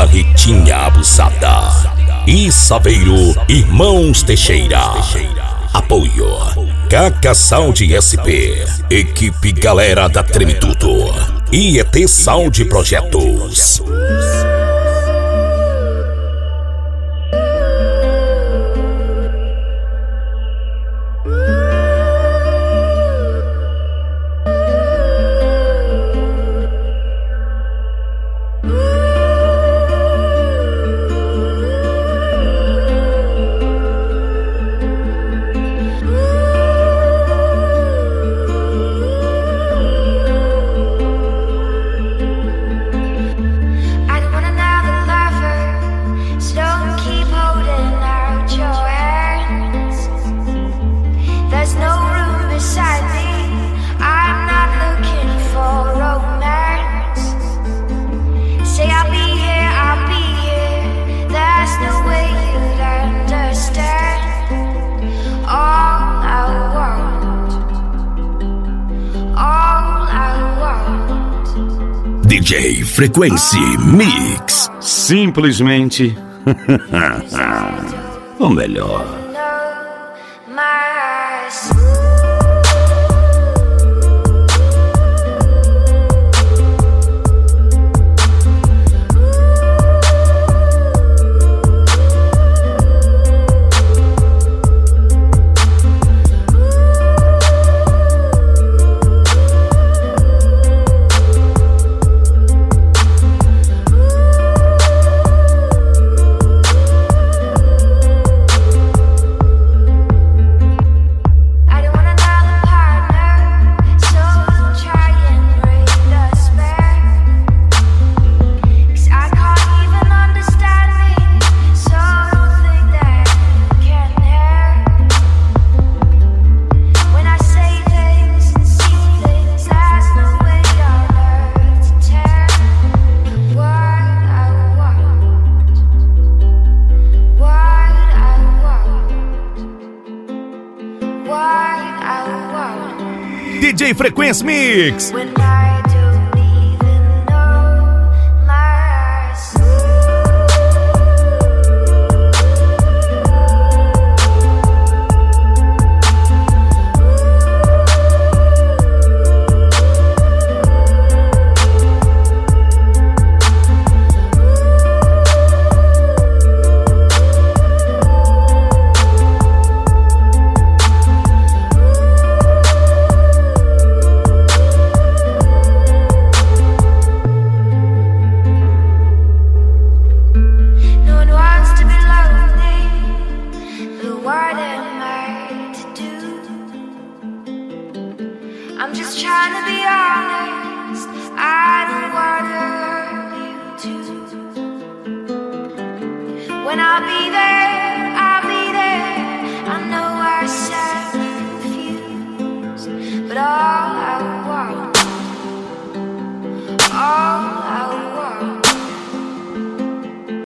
Barretinha Abusada e Saveiro Irmãos Teixeira. Apoio Caca Sound SP, equipe Galera da Treme Tudo e ET Sound Projetos. DJ Frequency Mix. Simplesmente o melhor. DJ Frequency Mix. I'm just trying to be honest. I don't wanna hurt you too. When I'll be there, I'll be there. I know I sound confused, but all I want, all